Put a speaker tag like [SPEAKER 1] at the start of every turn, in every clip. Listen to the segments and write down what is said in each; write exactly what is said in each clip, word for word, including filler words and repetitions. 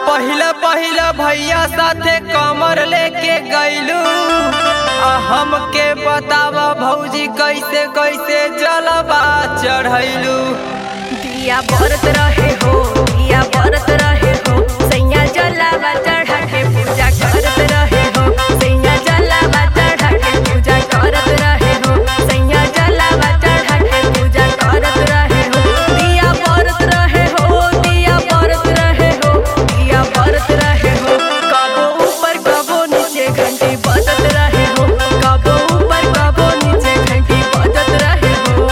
[SPEAKER 1] पहिला पहिला भैया साथे कमर लेके गईलू। हमके बतावा भौजी कैसे कैसे जलवा चढ़ैलू।
[SPEAKER 2] दिया बरत रहे हो दिया बरत रहे हो सैया जलावा चढ़ा के पूजा करत रहे हो। सैया जलावा चढ़ा के पूजा करत रहे हो। सैया जलावा चढ़ा के पूजा करत रहे हो। दिया बरत रहे हो दिया बरत रहे हो दिया बरत रहे हो। कबो ऊपर कबो नीचे घंटी बजत रहे हो। कबो ऊपर कबो नीचे घंटी बजत रहे हो।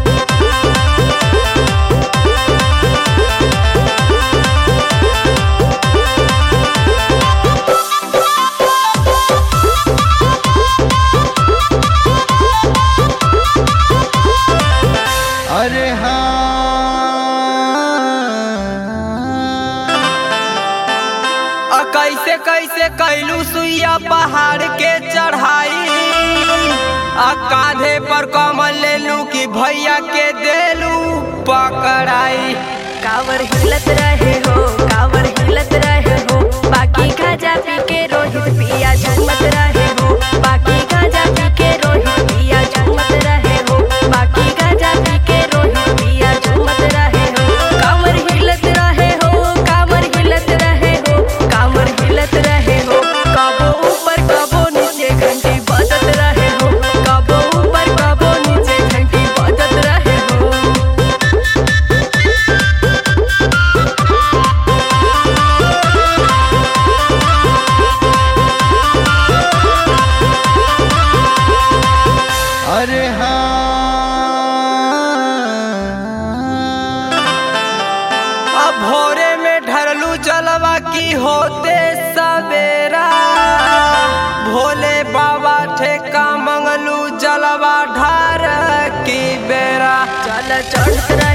[SPEAKER 1] अरे हाँ कैसे कैसे कैलू सुइया पहाड़ के चढ़ाई। आ कांधे पर कमल लेलू कि भैया के देलू पकड़ाई।
[SPEAKER 2] कावर हिलत रहे हो कावर हिलत रहे हो बाकी गाजा पी के रोहित पिया झूमत रहे हो। बाकी गाजा पी के रोहित पिया झूमत रहे हो। बाकी गाजा पी के रोहित पिया झूमत रहे हो। कावर हिलत रहे हो कावर हिलत रहे हो कावर हिलत रहे हो। कबो ऊपर कबो नीचे घंटी बजत रहे हो। कबो ऊपर कबो नीचे घंटी बजत रहे हो।
[SPEAKER 1] अरे हाँ अब भोरे में ढरलू जलवा की होते सवेरा। भोले बाबा ठेका मंगलू जलवा ढार की बेरा।
[SPEAKER 2] चल चढ़त रहे